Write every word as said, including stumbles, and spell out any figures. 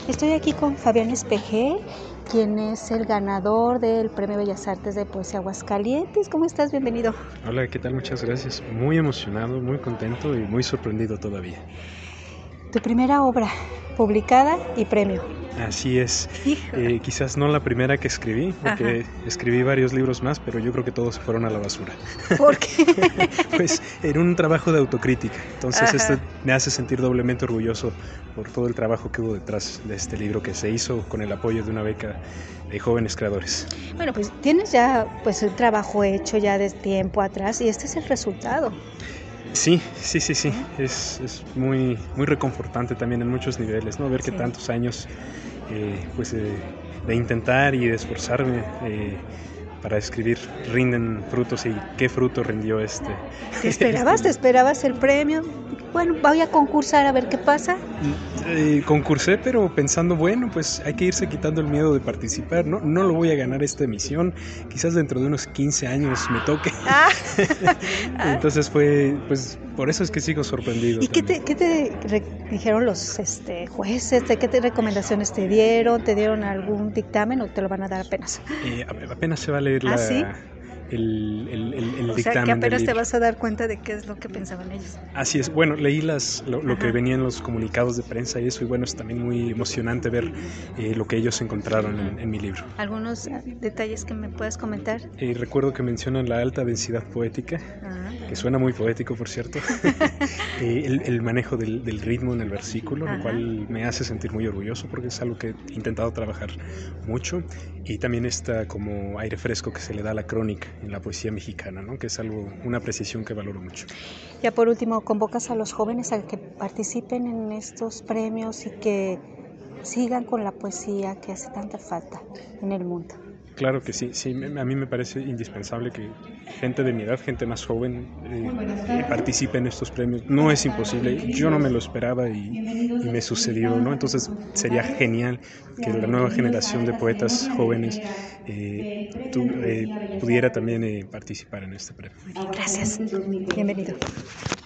Estoy aquí con Fabián Espejel, quien es el ganador del Premio Bellas Artes de Poesía Aguascalientes. ¿Cómo estás? Bienvenido. Hola, ¿qué tal? Muchas gracias. Muy emocionado, muy contento y muy sorprendido todavía. Tu primera obra publicada y premio. Así es. Eh, quizás no la primera que escribí, porque Ajá. escribí varios libros más, pero yo creo que todos se fueron a la basura. ¿Por qué? Pues era un trabajo de autocrítica, entonces esto me hace sentir doblemente orgulloso por todo el trabajo que hubo detrás de este libro que se hizo con el apoyo de una beca de jóvenes creadores. Bueno, pues tienes ya pues el trabajo hecho ya de tiempo atrás y este es el resultado. Sí, sí, sí, sí, es, es muy, muy reconfortante también en muchos niveles, ¿no? Ver que sí. tantos años eh, pues, eh, de intentar y de esforzarme eh, para escribir rinden frutos, y qué fruto rindió este. ¿Te esperabas? Este... ¿Te esperabas el premio? Bueno, voy a concursar a ver qué pasa. Eh, concursé, pero pensando, bueno, pues hay que irse quitando el miedo de participar, ¿no? No lo voy a ganar esta emisión, quizás dentro de unos quince años me toque. Ah. Entonces fue, pues por eso es que sigo sorprendido. ¿Y qué te, qué te re- dijeron los este, jueces? ¿Qué te recomendaciones te dieron? ¿Te dieron algún dictamen o te lo van a dar apenas? Eh, apenas se va a leer la... ¿Ah, sí? El, el, el, el o dictamen. sea, que apenas te vas a dar cuenta de qué es lo que pensaban ellos. Así es. Bueno, leí las lo, lo que venía en los comunicados de prensa y eso, y bueno, es también muy emocionante ver eh, lo que ellos encontraron en, en mi libro. ¿Algunos detalles que me puedas comentar? Eh, recuerdo que mencionan la alta densidad poética, ah. que suena muy poético, por cierto. eh, el, el manejo del, del ritmo en el versículo, Ajá. lo cual me hace sentir muy orgulloso porque es algo que he intentado trabajar mucho, y también está como aire fresco que se le da a la crónica en la poesía mexicana, ¿no? Que es algo, una precisión que valoro mucho. Ya por último, ¿convocas a los jóvenes a que participen en estos premios y que sigan con la poesía que hace tanta falta en el mundo? Claro que sí, sí, a mí me parece indispensable que gente de mi edad, gente más joven, eh, participe en estos premios. No es imposible, yo no me lo esperaba y, y me sucedió, ¿no? Entonces sería genial que la nueva generación de poetas jóvenes eh, tu, eh, pudiera también eh, participar en este premio. Gracias, bienvenido.